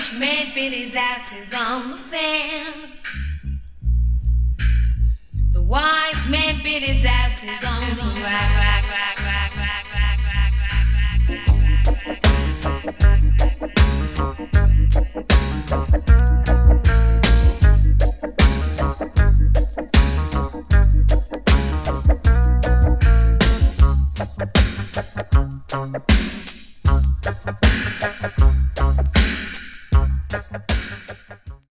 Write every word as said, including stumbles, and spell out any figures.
man bit his asses on the sand. The wise man bit his asses on the rock, rock, rock, rock, rock, rock, rock, rock, rock, rock, rock, rock, rock, rock, rock.